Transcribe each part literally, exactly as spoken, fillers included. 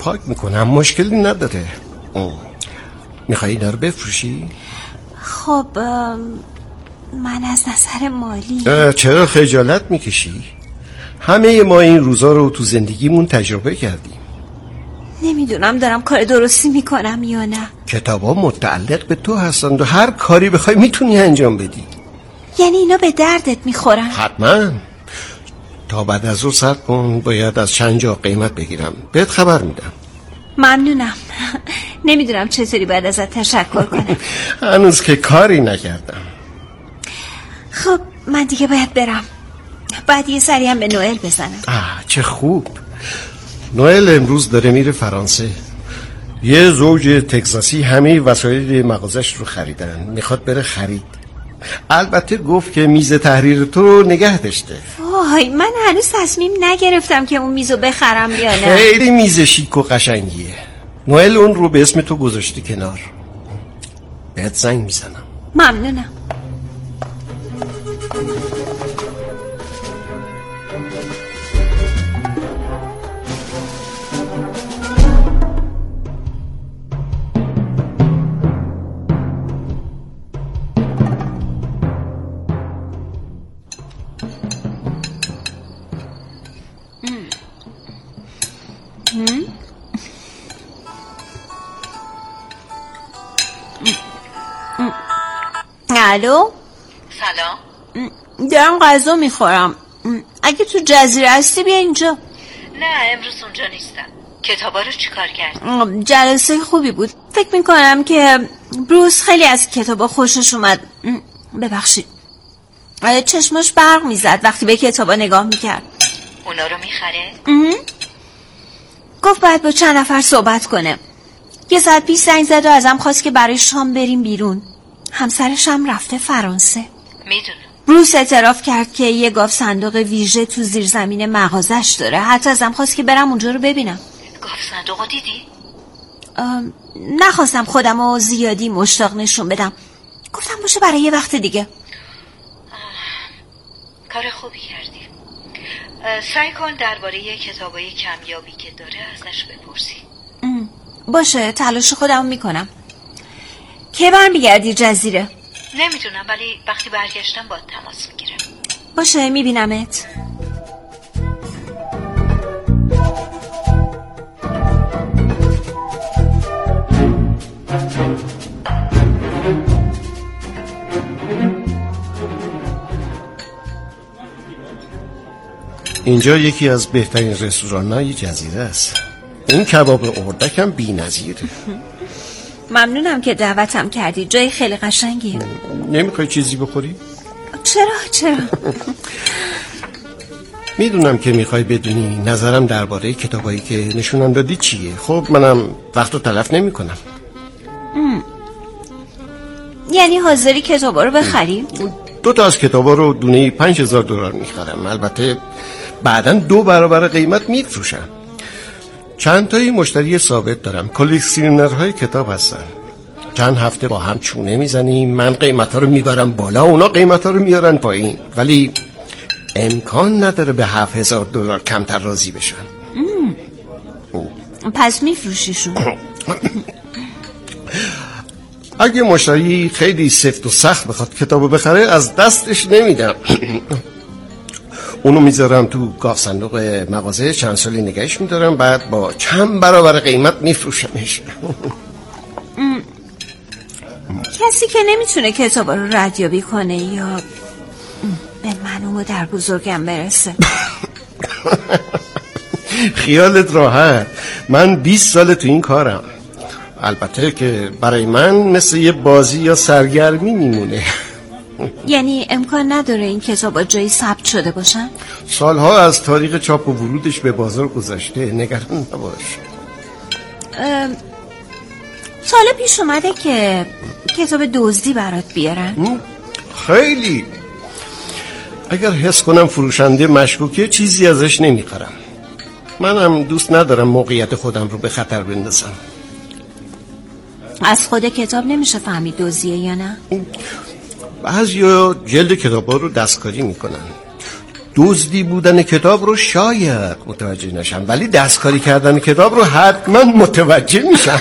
پاک میکنم، مشکلی نداره. میخوایی اینا رو بفروشی؟ خب من از نظر مالی. چرا خجالت میکشی؟ همه ما این روزا رو تو زندگیمون تجربه کردیم. نمیدونم دارم کار درستی میکنم یا نه. کتابا متعلق به تو هستند و هر کاری بخوای میتونی انجام بدی. یعنی اینا به دردت میخورن؟ حتما. تا بعد از رو صبر کن، باید از چند جا قیمت بگیرم، بهت خبر میدم. ممنونم. نمیدونم چطوری باید ازت تشکر کنم. هنوز که کاری نکردم. خب من دیگه باید برم. بعد یه سری هم به نوئل بزنم. آه چه خوب. نوئل امروز داره میره فرانسه. یه زوج تگزاسی همه وسایل مغازش رو خریدن، میخواد بره خرید. البته گفت که میز تحریر تو رو نگه داشته. وای من هنوز تصمیم نگرفتم که اون میزو بخرم یا نه. خیلی میز شیک و قشنگیه. نوئل اون رو به اسم تو گذاشته کنار. بهت زنگ میزنم. ممنونم. الو سلام. دارم غذا میخورم. اگه تو جزیره هستی بیا اینجا. نه امروز اونجا نیستم. کتابا رو چیکار کردی؟ جلسه خوبی بود. فکر میکنم که بروس خیلی از کتابا خوشش اومد. ببخشید چشماش برق میزد وقتی به کتابا نگاه میکرد. اونا رو میخره؟ گفت باید با چند نفر صحبت کنه. یه ساعت پیش زنگ زد و ازم خواست که برای شام بریم بیرون. همسرش هم رفته فرانسه. میدونم. بروس اعتراف کرد که یه گاف صندوق ویژه تو زیر زمین مغازش داره. حتی ازم خواست که برم اونجا رو ببینم. گاف صندوقو دیدی؟ نخواستم خودم رو زیادی مشتاق نشون بدم. گفتم باشه برای یه وقت دیگه. کار خوبی کردی. سعی کن درباره کتابای کمیابی که داره ازش بپرسی. باشه تلاش خودم میکنم. کی برمیگردی جزیره؟ نمیدونم ولی وقتی برگشتم باید تماس میگیرم. باشه میبینمت. اینجا یکی از بهترین رستوران‌های جزیره است. این کباب اردک هم بی‌نظیره. ممنونم که دعوتم کردی. جای خیلی قشنگیه. نمیخوای چیزی بخوری؟ چرا چرا؟ میدونم که میخوای بدونی نظرم درباره کتابایی که نشونم دادی چیه. خب منم وقتو تلف نمی کنم. یعنی حاضری کتابا رو بخری؟ دو تا از کتابا رو دونه پنج هزار دلار میخرم. البته بعداً دو برابر قیمت میفروشم. چند تایی مشتری ثابت دارم. کلکسیونرهای کتاب هستن. چند هفته با هم چونه میزنیم. من قیمتا رو میبرم بالا، اونا قیمتا رو میارن پایین. ولی امکان نداره به هفت هزار دلار کمتر راضی بشن. پس میفروشیشون؟ اگه مشتری خیلی سفت و سخت بخواد کتابو بخره از دستش نمیدم. اونو میذارم تو گاف صندوق مغازه، چند سالی نگهش میدارم، بعد با چند برابر قیمت میفروشمش. کسی که نمیتونه کتابا رو ردیابی کنه یا به منو در بزرگم برسه. خیالت راحت، من بیست سال تو این کارم. البته که برای من مثل یه بازی یا سرگرمی میمونه. یعنی امکان نداره این کتابا جایی ثبت شده باشن؟ سالها از تاریخ چاپ و ورودش به بازار گذشته، نگران نباش. سال پیش اومده که کتاب دزدی برات بیارن؟ خیلی. اگر حس کنم فروشنده مشکوکه چیزی ازش نمیخرم. منم دوست ندارم موقعیت خودم رو به خطر بندازم. از خود کتاب نمیشه فهمید دزدیه یا نه؟ بعضیا جلد کتابا رو دستکاری میکنن. دزدی بودن کتاب رو شاید متوجه نشم، ولی دستکاری کردن کتاب رو حتما متوجه میشم.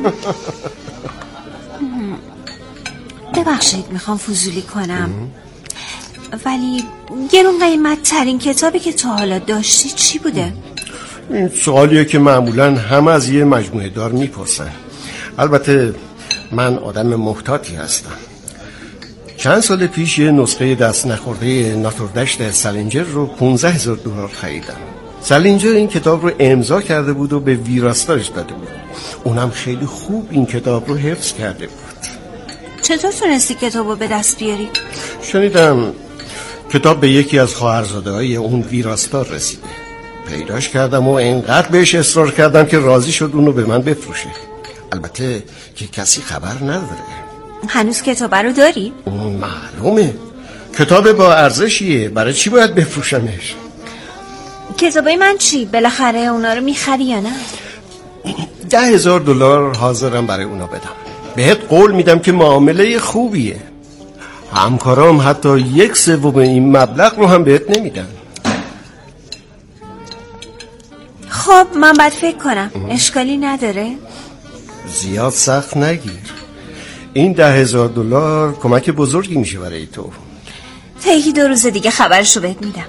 ببخشید میخوام فضولی کنم، ولی گرون قیمت ترین کتابی که تا حالا داشتی چی بوده؟ این سوالیه که معمولا همه از یه مجموعه دار میپرسن. البته من آدم محتاطی هستم. چند سال پیش یه نسخه دست نخورده ناتوردشت سالینجر رو پونزده هزار دلار خریدم. سالینجر این کتاب رو امضا کرده بود و به ویراستارش داده بود. اونم خیلی خوب این کتاب رو حفظ کرده بود. چطور تونستی کتاب رو به دست بیاری؟ شنیدم کتاب به یکی از خواهرزاده های اون ویراستار رسیده. پیداش کردم و اینقدر بهش اصرار کردم که راضی شد اونو به من بفروشه. البته که کسی خبر نداره. هنوز کتاب رو داری؟ معلومه، کتاب با ارزشیه، برای چی باید بفروشمش؟ کتابای من چی؟ بالاخره اونا رو میخری یا نه؟ ده هزار دلار حاضرم برای اونا بدم. بهت قول میدم که معامله خوبیه. همکارام حتی یک سوم این مبلغ رو هم بهت نمیدن. خب من باید فکر کنم. اشکالی نداره؟ زیاد سخت نگیر. این ده هزار دلار کمک بزرگی میشه برای تو. تا یکی دو روز دیگه خبرشو بهت میدم.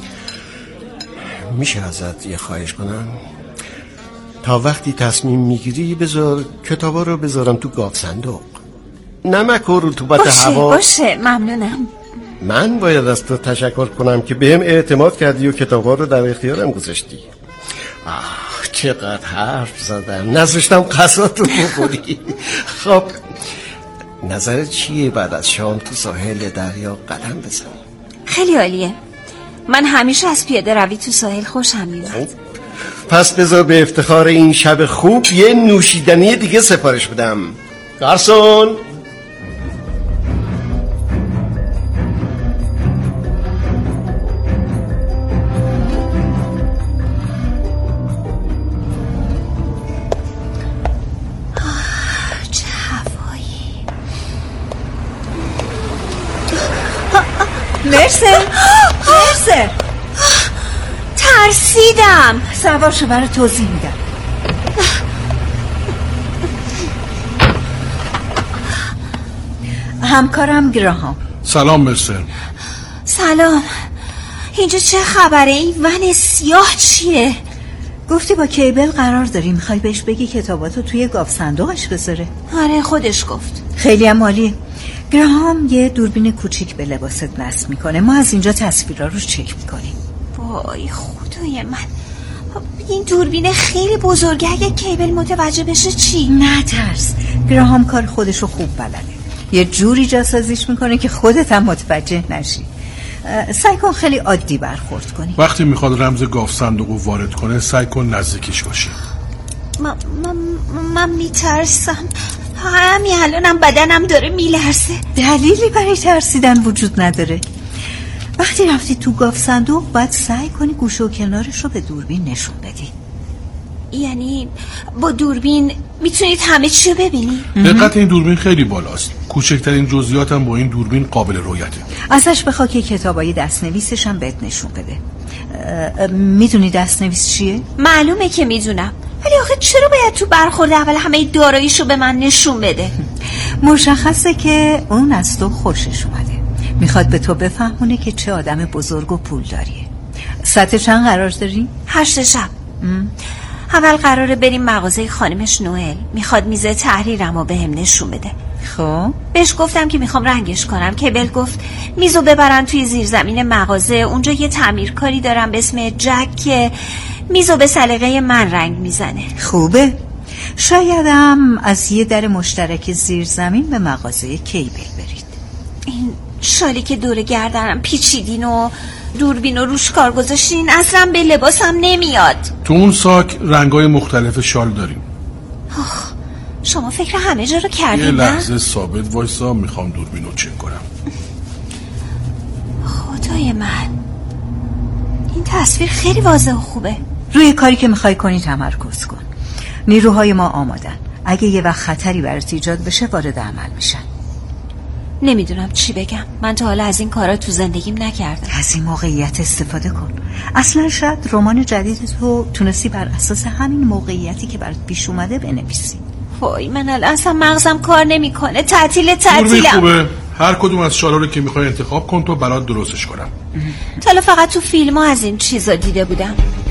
میشه ازت یه خواهش کنم؟ تا وقتی تصمیم میگیری بذار کتابا رو بذارم تو گاف صندوق. نمک و رطوبت باشه هوا. باشه ممنونم. من باید از تو تشکر کنم که بهم اعتماد کردی و کتابا رو در اختیارم گذاشتی. آه چقدر حرف زدم، نذاشتم غذاتو بخوری. خب نظرت چیه بعد از شام تو ساحل دریا قدم بزنیم؟ خیلی عالیه. من همیشه از پیاده روی تو ساحل خوشم میاد. پس بذار به افتخار این شب خوب یه نوشیدنی دیگه سفارش بدم. گارسون مرسه مرسه ترسیدم. سوارشو برای توضیح میدم. همکارم گراهام. سلام مرسه. سلام. اینجا چه خبره؟ این ون سیاه چیه؟ گفتی با کیبل قرار داری، میخوای بهش بگی کتاباتو توی گاف صندوقش بذاره؟ آره خودش گفت. خیلی هم عالیه. گراهام یه دوربین کوچیک به لباست نصب میکنه. ما از اینجا تصویرها رو چک میکنیم. وای خدای من، این دوربین خیلی بزرگه، اگه کیبل متوجه بشه چی؟ نترس، گراهام کار خودشو خوب بلده. یه جوری جاسازیش میکنه که خودت هم متوجه نشی. سعی کن خیلی عادی برخورد کنی. وقتی میخواد رمز گاف صندوق رو وارد کنه سعی کن نزدیکش باشی. من, من, من میترسم. همین الانم بدنم داره میلرزه. دلیلی برای ترسیدن وجود نداره. وقتی رفتی تو گاف صندوق باید سعی کنی گوشه و کنارش رو به دوربین نشون بدی. یعنی با دوربین میتونید همه چی رو ببینی؟ دقت این دوربین خیلی بالاست. کوچکترین جزئیات هم با این دوربین قابل رؤیته. ازش بخوا که کتابای دستنویسش هم بهت نشون بده. میدونی دستنویس چیه؟ معلومه که میدونم، ولی آخه چرا باید تو برخورد اول همه داراییشو به من نشون بده؟ مشخصه که اون از تو خوشش اومده، میخواد به تو بفهمونه که چه آدم بزرگ و پول داریه. ساعت چند قرار داری؟ هشت شب. اول قراره بریم مغازه خانمش نوئل، میخواد میز تحریرمو بهم نشون بده. خب بهش گفتم که میخوام رنگش کنم که بل گفت میزو ببرن توی زیرزمین مغازه، اونجا یه تعمیرکاری دارم به اسم جک که میزو به سلیقه من رنگ میزنه. خوبه. شایدم از یه در مشترک زیرزمین به مغازه کیبل برید. این شالی که دور گردنم پیچیدین و دوربین و روش کار گذاشتین اصلا به لباسم نمیاد. تو اون ساک رنگای مختلف شال داریم. آخ شما فکر همه جا رو کردین؟ یه لحظه ثابت وایسا، میخوام دوربین رو چک کنم. خدای من، این تصویر خیلی واضح و خوبه. روی کاری که میخوای کنی تمرکز کن. نیروهای ما آمادن، اگه یه وقت خطری برات ایجاد بشه وارد عمل میشن. نمیدونم چی بگم. من تا حالا از این کارا تو زندگیم نکردم. از این موقعیت استفاده کن. اصلا شاید رمان جدید تو تونستی بر اساس همین موقعیتی که برات پیش اومده بنویسی. وای من الان اصلا مغزم کار نمیکنه. تعطیل تعطیلم. خوبه. هر کدوم از شعارا رو که میخوای انتخاب کن تو برات درستش کنم. تا حالا فقط تو فیلم‌ها از این چیزا دیده بودم.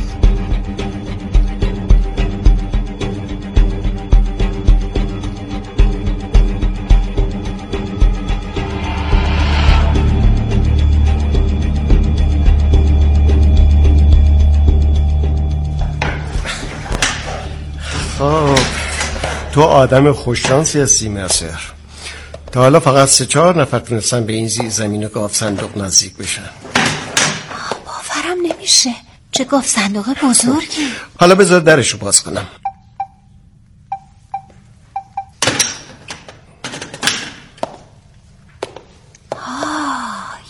خب تو آدم خوششانسی هستی مرسر. تا حالا فقط سه چهار نفر تونستن به این زیر زمین و گاف صندوق نزدیک بشن. باورم نمیشه. چه گاف صندوق بزرگی. حالا بذار درشو باز کنم. آی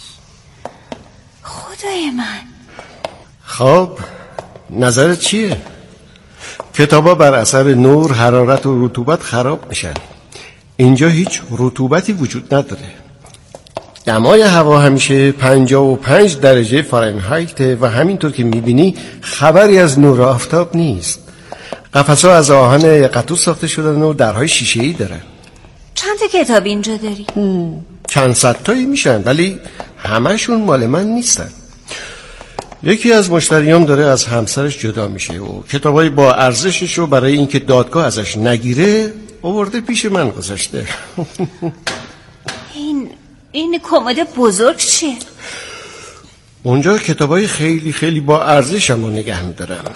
خدای من. خب نظرت چیه؟ کتابا بر اثر نور، حرارت و رطوبت خراب میشن. اینجا هیچ رطوبتی وجود نداره. دمای هوا همیشه پنجاه و پنج درجه فارنهایت و همینطور که میبینی خبری از نور آفتاب نیست. قفس‌ها از آهن قطوس ساخته شدن و درهای شیشه‌ای دارن. چند تا کتاب اینجا داری؟ چند صد تایی میشن ولی همشون مال من نیستن. یکی از مشتریام داره از همسرش جدا میشه و کتابای با ارزشش رو برای اینکه دادگاه ازش نگیره آورده پیش من گذاشته. این این کمد بزرگ چیه؟ اونجا کتابای خیلی خیلی با ارزشم رو نگه میدارم.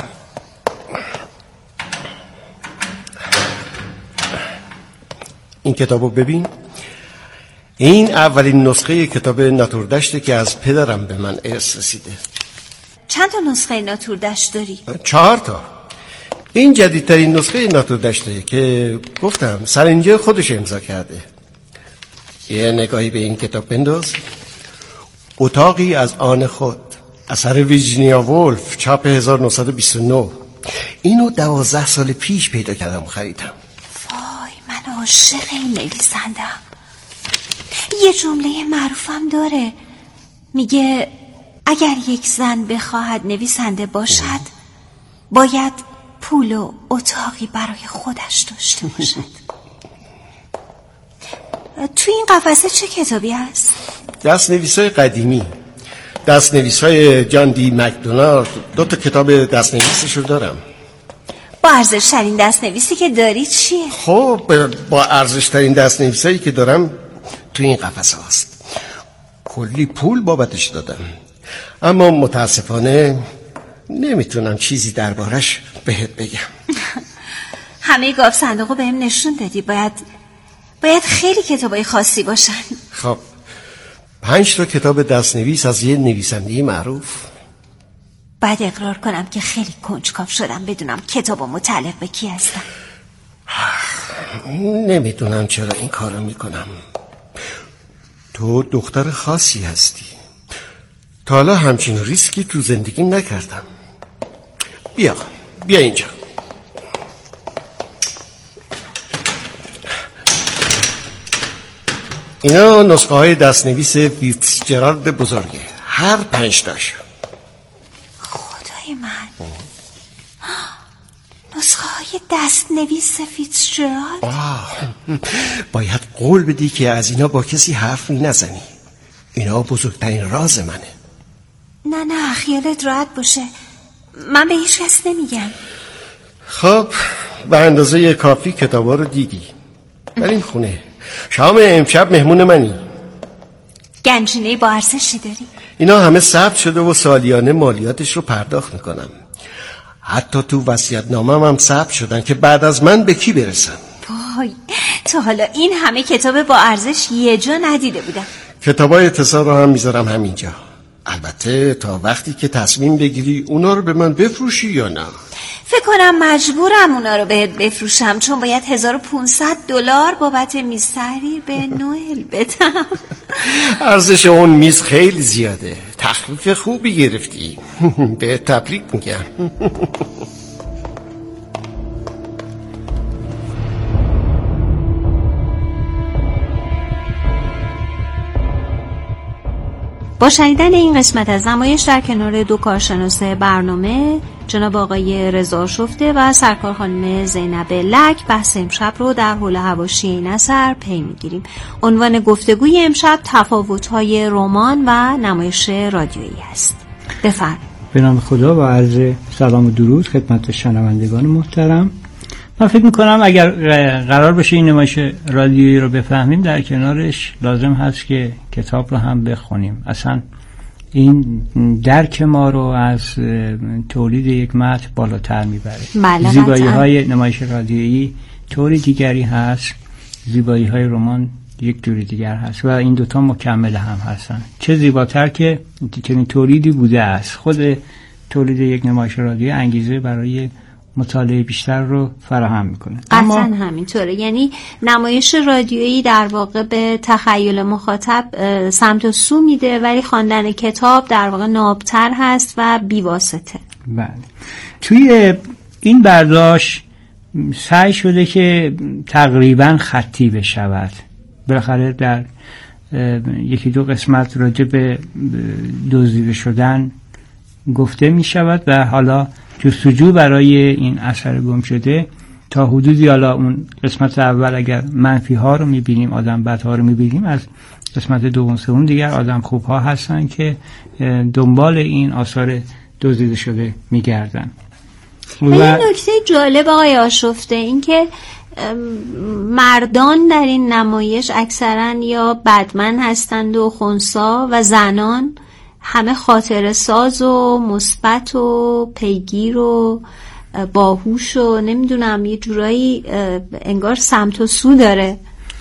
این کتابو ببین. این اولین نسخه کتاب ناتوردشته که از پدرم به من ارث رسیده. چند تا نسخه ناتوردشت داری؟ چهار تا. این جدیدترین نسخه ناتوردشته که گفتم سرنجه خودش امضا کرده. یه نگاهی به این کتاب بنداز. اتاقی از آن خود، اثر ویرجینیا وولف، چاپ هزار و نهصد و بیست و نه. اینو دوازده سال پیش پیدا کردم خریدم. وای من عاشق این نویسندم. یه جمله معروفم داره میگه اگر یک زن بخواهد نویسنده باشد باید پول و اتاقی برای خودش داشته باشد. توی این قفسه چه کتابی هست؟ دست نویسای قدیمی، دست نویسای جان دی مکدونالد. دو تا کتاب دست نویسشو دارم. با ارزش ترین دست نویسی که داری چیه؟ خب با ارزش ترین دست نویسایی که دارم توی این قفسه هست. کلی پول بابتش دادم اما متاسفانه نمیتونم چیزی دربارش بهت بگم. همه گاف صندوقو بهم نشون دادی. باید باید خیلی کتابای خاصی باشن. خب پنج تا کتاب دستنویس از یه نویسنده معروف. بعد اقرار کنم که خیلی کنجکاو شدم بدونم کتابا متعلق به کی هستن. نمیدونم چرا این کارو میکنم. تو دختر خاصی هستی. تا حالا همچین ریسکی تو زندگیم نکردم. بیا بیا اینجا. اینا نسخه های دستنویس فیتزجرالد بزرگه. هر پنج تاش. خدای من. نسخه های دستنویس فیتزجرالد. آه. باید قول بدی که از اینا با کسی حرف نزنی. اینا بزرگترین راز منه. نه نه خیالت راحت باشه. من به هیچ کس نمیگم. خب به اندازه کافی کتابا رو دیدی. در این خونه شام امشب مهمون منی. گنجینه با ارزشی داری؟ اینا همه ثبت شده و سالیانه مالیاتش رو پرداخت میکنم. حتی تو وصیت‌نامه‌م هم ثبت شدن که بعد از من به کی برسن. وای تا حالا این همه کتاب با ارزش یه جا ندیده بودم. کتابای اتصال رو هم میذارم همینجا. البته تا وقتی که تصمیم بگیری اونا رو به من بفروشی یا نه. فکر کنم مجبورم اونا رو بهت بفروشم چون باید هزار و پونصد دلار بابت میز تحریر به نوئل بدم. ارزش اون میز خیلی زیاده. تخفیف خوبی گرفتی. به تبریک میگم. با شنیدن این قسمت از نمایش در کنار دو کارشناس برنامه جناب آقای رضا شفته و سرکار خانم زینب لک بحث امشب رو در حول حواشی این اثر پی میگیریم. عنوان گفتگوی امشب تفاوت‌های رمان و نمایش رادیویی است. بفرمایید. به نام خدا و عرض سلام و درود خدمت شنوندگان محترم. من فکر میکنم اگر قرار بشه این نمایش رادیویی رو بفهمیم، در کنارش لازم هست که کتاب رو هم بخونیم. اصلا این درک ما رو از تولید یک متن بالاتر میبره. زیبایی های نمایش رادیویی طوری دیگری هست، زیبایی های رمان یک جوری دیگر هست و این دوتا مکمل هم هستن. چه زیباتر که چنین تولیدی بوده است. خود تولید یک نمایش رادیویی انگیزه برای مطالعه بیشتر رو فراهم میکنه. قطعا همینطوره. یعنی نمایش رادیویی در واقع به تخیل مخاطب سمت و سو میده، ولی خواندن کتاب در واقع نابتر هست و بیواسطه. بله. توی این برداشت سعی شده که تقریبا خطی بشود. بالاخره در یکی دو قسمت راجع به دزدیده شدن گفته می شود و حالا جستجو برای این اثر گم شده تا حدودی، حالا اون قسمت اول اگر منفی ها رو می بینیم، آدم بد ها رو می بینیم، از قسمت دوم سوم دیگر آدم خوب ها هستن که دنبال این آثار دزدیده شده می گردن. و این نکته جالب آقای آشفته این که مردان در این نمایش اکثرا یا بدمن هستند و خنثی و زنان همه خاطره ساز و مثبت و پیگیر و باهوش و نمیدونم یه جورایی انگار سمت و سو داره.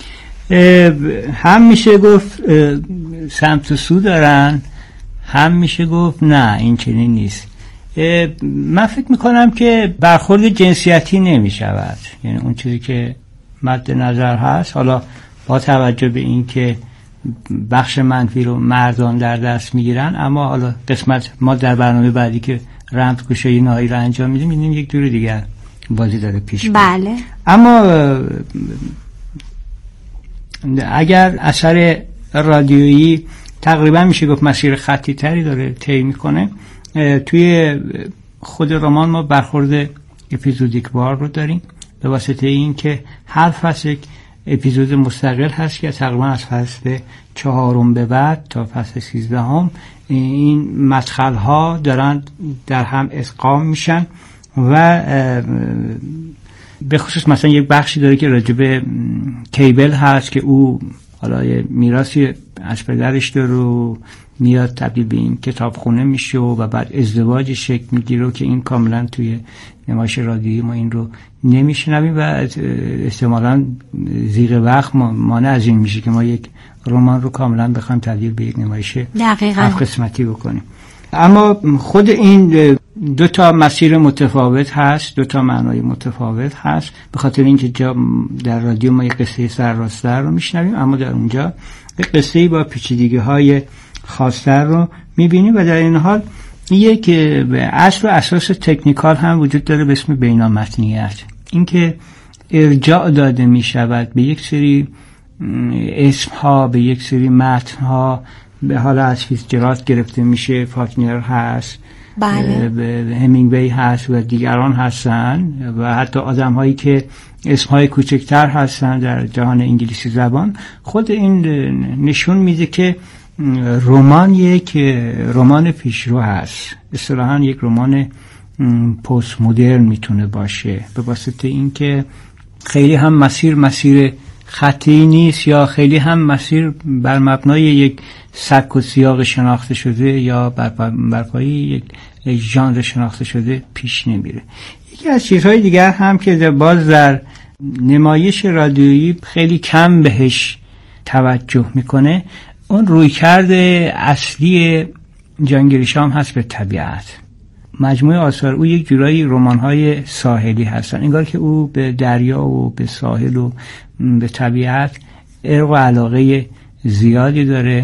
هم میشه گفت سمت و سو دارن، هم میشه گفت نه این چنین نیست. من فکر میکنم که برخورد جنسیتی نمیشود، یعنی اون چیزی که مد نظر هست، حالا با توجه به این که بخش منفی رو مردان در دست میگیرن، اما حالا قسمت ما در برنامه بعدی که رمزگشایی نهایی رو انجام میدیم میدیم یک جور دیگر بازی داره پیش میره. بله. اما اگر اثر رادیویی تقریبا میشه گفت مسیر خطی تری داره طی میکنه، توی خود رمان ما برخورد اپیزودیک وار رو داریم به واسطه این که هر فصل یک اپیزود مستقل هست که تقریبا از فصل چهارم به بعد تا فصل سیزدهم این مدخل ها دارن در هم ادغام میشن و به خصوص مثلا یک بخشی داره که راجع به کیبل هست که او حالا یه میراثی از پدرش داره و میاد تبدیل به این کتابخونه میشه و بعد ازدواج شکل میگیره که این کاملا توی نمایش رادیویی ما این رو نمیشنویم و احتمالاً زیغ وقت مانع از این میشه که ما یک رمان رو کاملا بخوایم تبدیل به یک نمایش هفت قسمتی بکنیم. اما خود این دو تا مسیر متفاوت هست، دو تا معنای متفاوت هست، به خاطر اینکه جا در رادیو ما یک قصه سرراست‌تر رو میشنویم، اما در اونجا یک قصه‌ای با پیچیدگی‌های خاص‌تر رو میبینیم و در این حال یک اصل و اساس تکنیکال هم وجود داره به اسم بینامتنیت. اینکه ارجاع داده میشود به یک سری اسم‌ها، به یک سری متن‌ها، به حالا از فیتزجرالد گرفته میشه، فاکنر هست، بله، همینگوی هست و دیگران هستن و حتی آدم هایی که اسمهای کوچکتر هستن در جهان انگلیسی زبان. خود این نشون میده که رمان یک رمان پیشرو هست، اصطلاحاً یک رمان پست مدرن میتونه باشه، به واسطه اینکه خیلی هم مسیر مسیر خطی نیست یا خیلی هم مسیر بر مبنای یک سبک و سیاق شناخته شده یا بر بر پایه یک ژانر شناخته شده پیش نمیره. یکی از چیزهای دیگر هم که باز در نمایش رادیویی خیلی کم بهش توجه میکنه، اون رویکرد اصلی جان گریشام هست به طبیعت. مجموعه آثار او یک جورایی رمان‌های ساحلی هستن، انگار که او به دریا و به ساحل و به طبیعت عشق و علاقه زیادی داره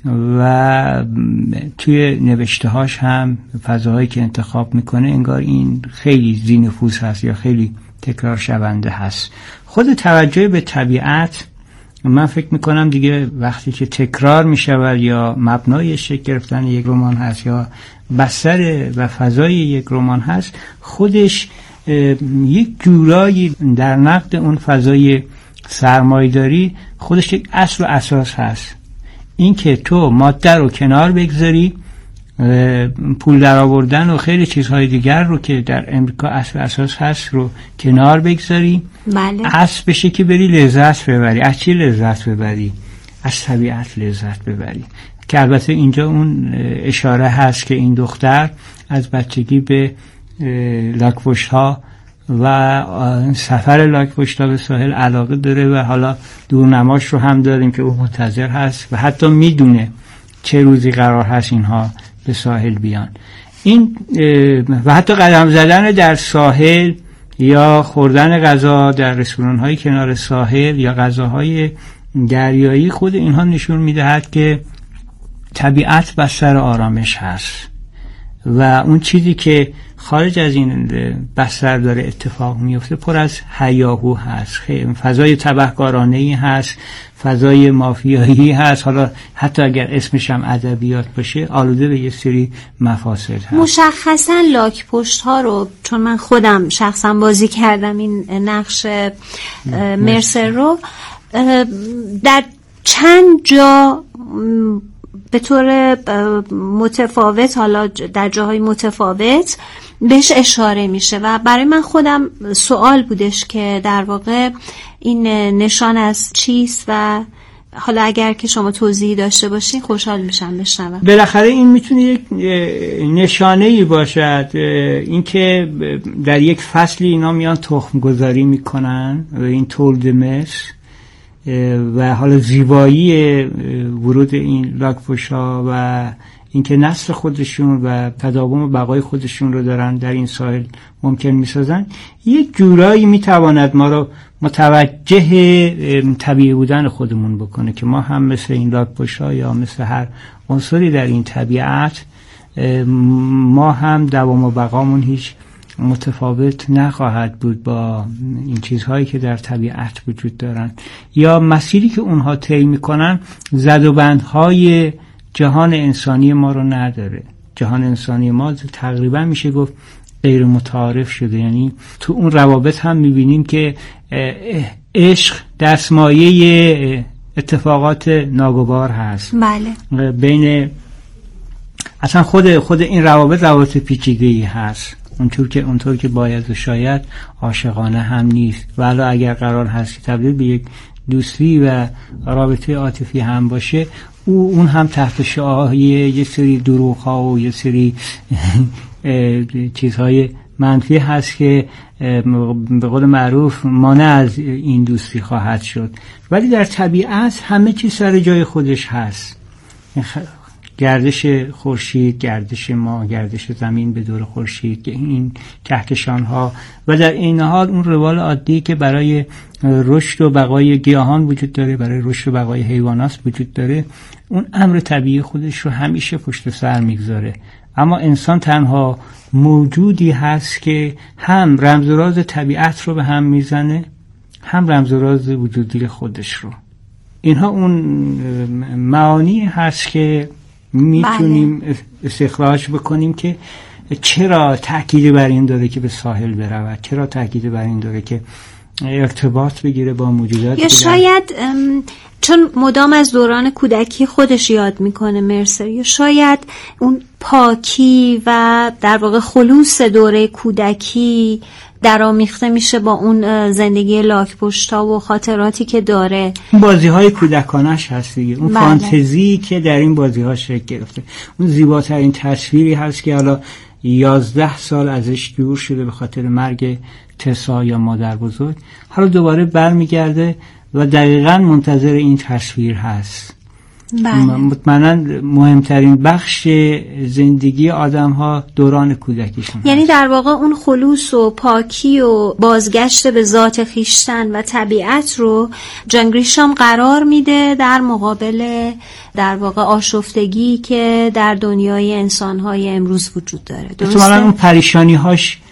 و توی نوشته‌هاش هم فضاهایی که انتخاب میکنه انگار این خیلی ذی‌نفوذ هست یا خیلی تکرار شونده هست. خود توجه به طبیعت من فکر میکنم دیگه وقتی که تکرار میشود یا مبنای شکل گرفتن یک رمان هست یا بستر و فضای یک رمان هست، خودش یک جورایی در نقد اون فضای سرمایه‌داری خودش یک اصل و اساس هست. این که تو ماده رو کنار بگذاری، پول در آوردن و خیلی چیزهای دیگر رو که در امریکا اصل و اساس هست رو کنار بگذاری، بله. اصل بشه که بری لذت ببری. از چی لذت ببری؟ از طبیعت لذت ببری. که البته اینجا اون اشاره هست که این دختر از بچگی به لاک‌پشت ها و سفر لاک‌پشت ها به ساحل علاقه داره و حالا دورنماش رو هم داریم که او منتظر هست و حتی میدونه چه روزی قرار هست اینها به ساحل بیان. این و حتی قدم زدن در ساحل یا خوردن غذا در رستوران های کنار ساحل یا غذاهای دریایی، خود اینها نشون میدهد که طبیعت بستر آرامش هست و اون چیزی که خارج از این بستر داره اتفاق میفته پر از هیاهو هست، فضای تبهکارانه‌ای هست، فضای مافیایی هست، حالا حتی اگر اسمش هم ادبیات باشه آلوده به یه سری مفاسد هست. مشخصا لاک‌پشت ها رو، چون من خودم شخصا بازی کردم این نقش مرسر رو، در چند جا به طور متفاوت، حالا در جاهای متفاوت بهش اشاره میشه و برای من خودم سوال بودش که در واقع این نشان از چیست و حالا اگر که شما توضیحی داشته باشین خوشحال میشم بشنوم. بالاخره این میتونه یک نشانه‌ای باشد، اینکه در یک فصلی اینا میان تخم گذاری میکنن و این تولد مصر و حالا زیبایی ورود این لاک‌پشت‌ها و اینکه نسل خودشون و تداوم و بقای خودشون رو دارن در این ساحل ممکن میسازن، یک جورایی میتواند ما رو متوجه طبیعی بودن خودمون بکنه که ما هم مثل این لاک‌پشت‌ها یا مثل هر عنصری در این طبیعت ما هم دوام و بقامون هیچ متفاوت نخواهد بود با این چیزهایی که در طبیعت وجود دارن یا مسیری که اونها طی میکنن زد و بندهای جهان انسانی ما رو نداره. جهان انسانی ما تقریبا میشه گفت غیر متعارف شده، یعنی تو اون روابط هم میبینیم که عشق دستمایه اتفاقات ناگوار هست. بله. بین اصلا خود خود این روابط روابط پیچیده‌ای هست، اونطور که اونطور که باید و شاید عاشقانه هم نیست، ولی اگر قرار هست تبدیل به یک دوستی و رابطه عاطفی هم باشه، او اون هم تحت شعاع یه سری دروغ‌ها و یه سری چیزهای منفی هست که به قول معروف مانع از این دوستی خواهد شد. ولی در طبیعت همه چیز سر جای خودش هست. گردش خورشید، گردش ما، گردش زمین به دور خورشید، این کهکشان‌ها و در این حال اون روال عادی که برای رشد و بقای گیاهان وجود داره، برای رشد و بقای حیوانات وجود داره، اون امر طبیعی خودش رو همیشه پشت سر میگذاره. اما انسان تنها موجودی هست که هم رمز و راز طبیعت رو به هم میزنه، هم رمز و راز وجودی خودش رو. اینها اون معانی هست که میتونیم بله. استخراج بکنیم که چرا تأکید بر این داره که به ساحل برود، چرا تأکید بر این داره که ارتباط بگیره با موجودات. یا شاید چون مدام از دوران کودکی خودش یاد میکنه مرسر، یا شاید اون پاکی و در واقع خلوص دوره کودکی درامیخته میشه با اون زندگی لاک‌پشت‌ها و خاطراتی که داره. بازی‌های کودکانش هست دیگه، اون بله. فانتزی که در این بازی‌ها شکل گرفته، اون زیباترین تصویری هست که حالا یازده سال ازش دور شده به خاطر مرگ تسا یا مادر بزرگ، حالا دوباره برمیگرده و دقیقاً منتظر این تصویر هست. بله. مطمئناً مهمترین بخش زندگی آدم ها دوران کودکیشون، یعنی در واقع اون خلوص و پاکی و بازگشت به ذات خیشتن و طبیعت رو جان گریشام قرار میده در مقابل در واقع آشفتگی که در دنیای انسان‌های امروز وجود داره. درسته؟ اون پریشانی هاش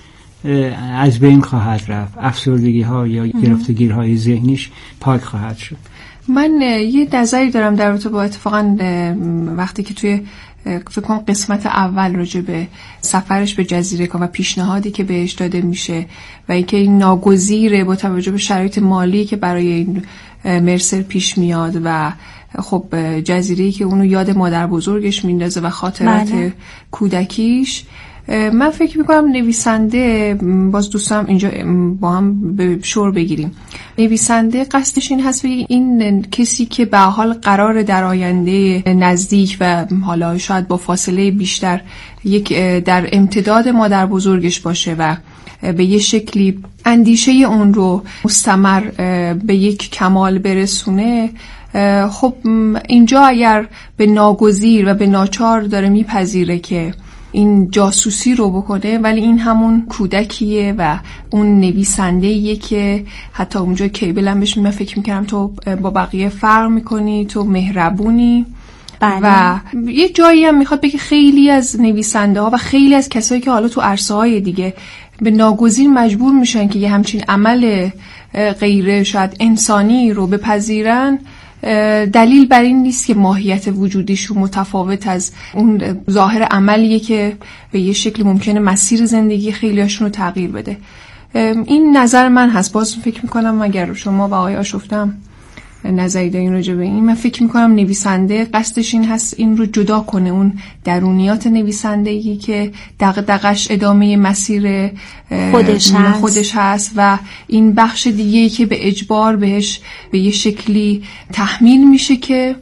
از بین خواهد رفت، افسردگی ها یا گرفتگیرهای ذهنیش پاک خواهد شد. من یه نظری دارم در رابطه با اتفاقا وقتی که توی فکر کنم قسمت اول راجع به سفرش به جزیره کا و پیشنهادی که بهش داده میشه و اینکه این ناگزیره با توجه به شرایط مالی که برای این مرسل پیش میاد و خب جزیره‌ای که اونو یاد مادر بزرگش میندازه و خاطرات بله. کودکیش. من فکر میکنم نویسنده، باز دوستم اینجا با هم به شور بگیریم، نویسنده قصدش این هست بگه این کسی که به حال قرار در آینده نزدیک و حالا شاید با فاصله بیشتر یک در امتداد مادر بزرگش باشه و به یه شکلی اندیشه اون رو مستمر به یک کمال برسونه، خب اینجا اگر به ناگزیر و به ناچار داره میپذیره که این جاسوسی رو بکنه، ولی این همون کودکیه و اون نویسنده‌ایه که حتی اونجا کیبل هم بهش من فکر میکردم تو با بقیه فرق میکنی، تو مهربونی. بله. و یه جایی هم میخواد بگه خیلی از نویسنده ها و خیلی از کسایی که حالا تو عرصه های دیگه به ناگزیر مجبور میشن که یه همچین عمل غیر شاید انسانی رو بپذیرن، دلیل بر این نیست که ماهیت وجودیشون متفاوت از اون ظاهر عملیه که به یه شکل ممکنه مسیر زندگی خیلیاشون رو تغییر بده. این نظر من هست. باز فکر میکنم اگر شما و آقای آشفتم نظری دارین راجع به این، من فکر میکنم نویسنده قصدش این هست این رو جدا کنه، اون درونیات نویسندگی که دغدغش ادامه مسیر خودش هست. خودش هست و این بخش دیگه‌ای که به اجبار بهش به یه شکلی تحمیل میشه که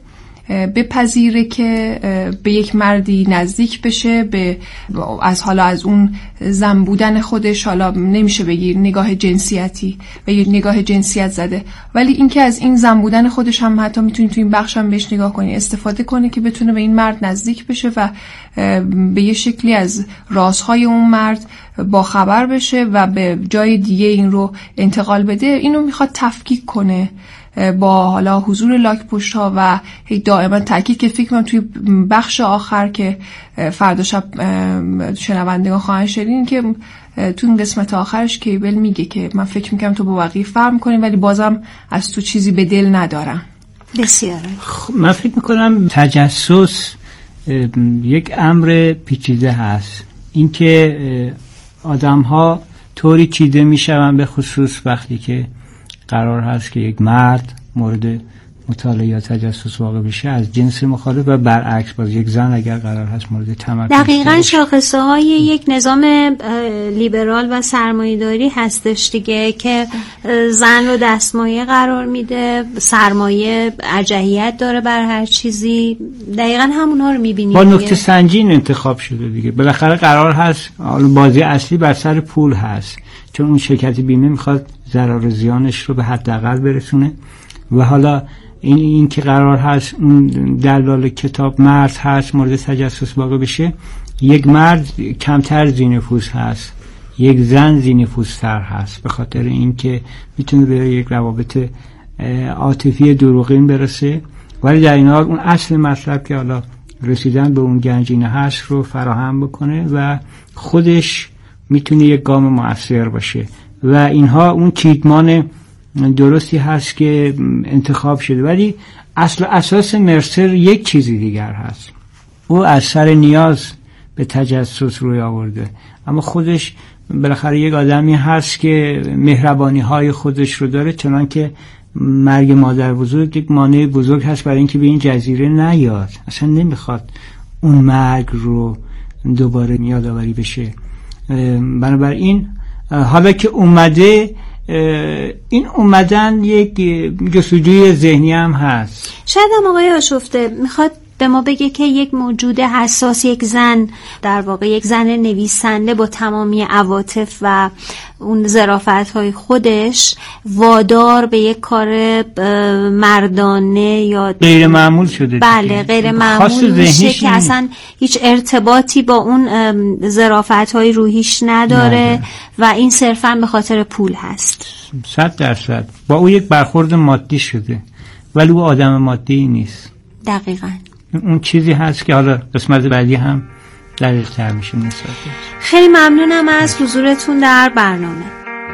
بپذیره که به یک مردی نزدیک بشه، به از حالا از اون زن بودن خودش، حالا نمیشه بگیر نگاه جنسیتی و یه نگاه جنسیت زده، ولی اینکه از این زن بودن خودش هم حتی میتونی تو این بخش هم بهش نگاه کنی، استفاده کنه که بتونه به این مرد نزدیک بشه و به یه شکلی از رازهای اون مرد با خبر بشه و به جای دیگه این رو انتقال بده. اینو میخواد تفکیک کنه با حالا حضور لاک پشت ها و دائما تاکید که فکر کنم توی بخش آخر که فردا شب شنوندگان خواهند شنید که تو این قسمت آخرش کیبل میگه که من فکر میکنم تو با بقیه فرق میکنی ولی بازم از تو چیزی به دل ندارم. بسیار من فکر میکنم تجسس یک امر پیچیده هست، اینکه آدم ها طوری چیده میشون به خصوص وقتی که قرار هست که یک مرد مورد مطالعه یا تجسس واقع بشه از جنس مخالف و برعکس باز یک زن اگر قرار هست مورد تمرکز. دقیقاً شاخصه های یک نظام لیبرال و سرمایه‌داری هستش دیگه که زن رو دستمایه قرار میده، سرمایه ارجحیت داره بر هر چیزی، دقیقاً همونها رو میبینیم با نکته سنجی انتخاب شده دیگه. بالاخره قرار هست بازی اصلی بر سر پول هست، چون اون شرکت بیمه میخواد ضرر و زیانش رو به حداقل برسونه و حالا این این که قرار هست اون دلال کتاب مرد هست مورد تجسس واقع بشه، یک مرد کمتر ذی‌نفوذ هست، یک زن ذی‌نفوذتر هست، به خاطر اینکه میتونه به یک روابط عاطفی دروغین برسه، ولی در این حال اون اصل مطلب که حالا رسیدن به اون گنجینه هست رو فراهم بکنه و خودش میتونه یک گام مؤثر باشه و اینها اون چیدمان درستی هست که انتخاب شده. ولی اصل اساس مرسل یک چیزی دیگر هست، او از سر نیاز به تجسس روی آورده، اما خودش بالاخره یک آدمی هست که مهربانی های خودش رو داره، چنان که مرگ مادر بزرگ یک مانع بزرگ هست برای اینکه به این جزیره نیاد، اصلا نمیخواد اون مرگ رو دوباره یادآوری بشه. بنابراین حالا که اومده، این اومدن یک جستجوی ذهنی هم هست. شاید هم آقای آشفته میخواد به ما بگه که یک موجود حساس، یک زن، در واقع یک زن نویسنده با تمامی عواطف و اون ظرافت‌های خودش وادار به یک کار مردانه یا غیر معمول شده. بله غیر معمول میشه که اصلا هیچ ارتباطی با اون ظرافت‌های روحیش نداره نه. و این صرفاً به خاطر پول هست. صد درصد با او یک برخورد مادی شده ولی او آدم مادی نیست. دقیقاً اون چیزی هست که حالا قسمت بعدی هم دقیق‌تر میشه نسبت. خیلی ممنونم از حضورتون در برنامه.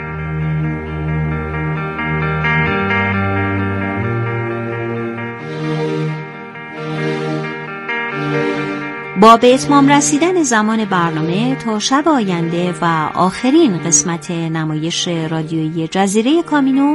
با به اتمام رسیدن زمان برنامه تا شب آینده و آخرین قسمت نمایش رادیویی جزیره کامینو